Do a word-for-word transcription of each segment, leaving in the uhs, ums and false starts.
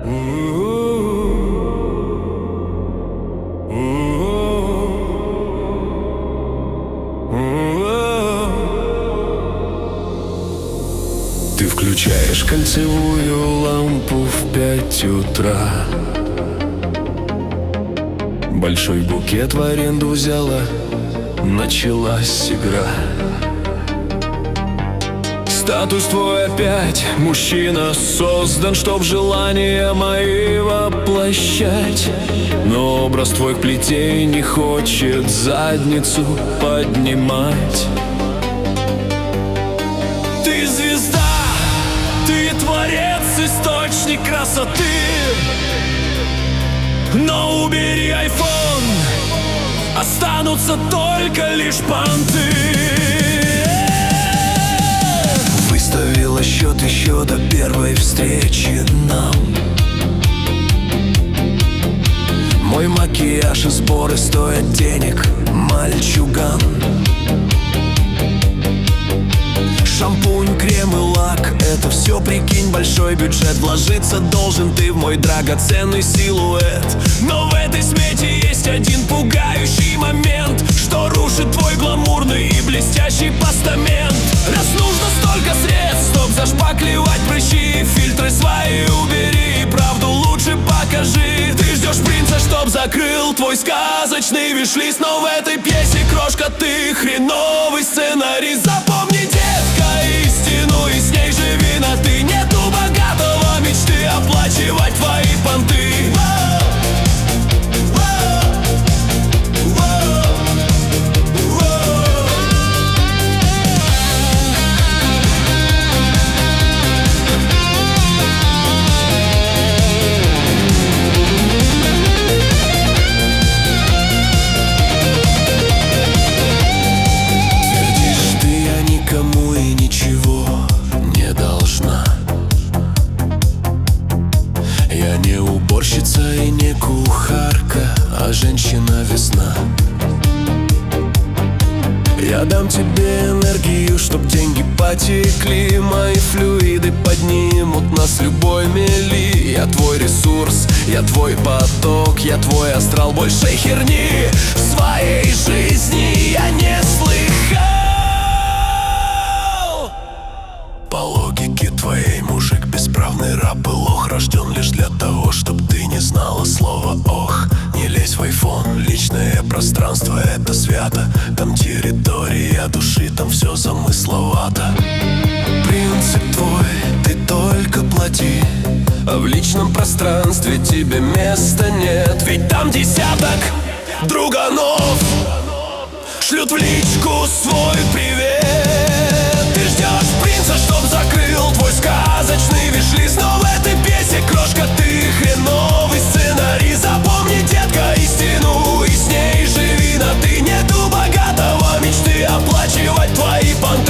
Ты включаешь кольцевую лампу в пять утра. Большой букет в аренду взяла, началась игра. Статус твой опять, мужчина создан, чтоб желания мои воплощать. Но образ твой к плите не хочет задницу поднимать. Ты звезда, ты творец, источник красоты. Но убери айфон, останутся только лишь понты. Выставила счет еще до первой встречи нам. Мой макияж и сборы стоят денег, мальчуган. Шампунь, крем и лак — это все, прикинь, большой бюджет. Вложиться должен ты в мой драгоценный силуэт. Но в этой смете есть один пугающий момент, что рушит твой гламурный и блестящий постамент. Раз нужно столько средств, чтоб зашпаклевать прыщи, фильтры свои убери и правду лучше покажи. Ты ждешь принца, чтоб закрыл твой сказочный виш-лист. Но в этой пьесе, крошка, ты хреновый сценарий. Запомни, детка, истину и с ней живи на ты. Нету богатого мечты оплачивать твои понты. Я не уборщица и не кухарка, а женщина-весна. Я дам тебе энергию, чтоб деньги потекли. Мои флюиды поднимут нас с любой мели. Я твой ресурс, я твой поток, я твой астрал. Больше херни в своей жизни я не слыхал. По логике твоей, мужик, бесправный раб и лох, рожден лишь для того, чтоб ты не знала слова ох. Не лезь в айфон, личное пространство — это свято. Там территория души, там все замысловато. Принцип твой, ты только плати, а в личном пространстве тебе места нет. Ведь там десяток друганов шлют в личку свой привет. Ты ждешь принца, чтоб закрыл твой сказочный виш-лист. Но в этой пьесе, крошка, ты хреновый сценарий. Запомни, детка, истину и с ней живи на ты. Нету богатого мечты оплачивать твои понты.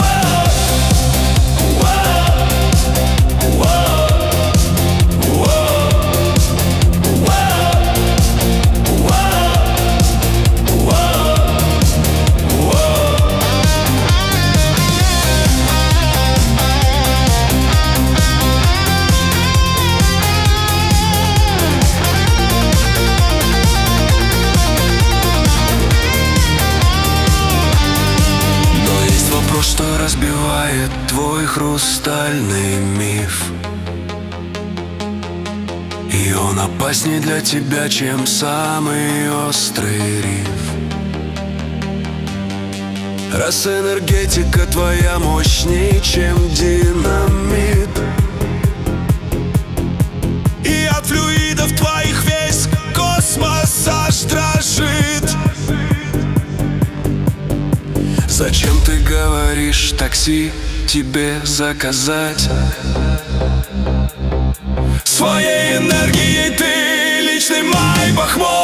Что разбивает твой хрустальный миф, и он опасней для тебя, чем самый острый риф. Раз энергетика твоя мощней, чем динамит, и от флюидов твоих весь космос аж дрожит. Зачем ты говоришь такси тебе заказать? Своей энергией ты личный Майбах мой.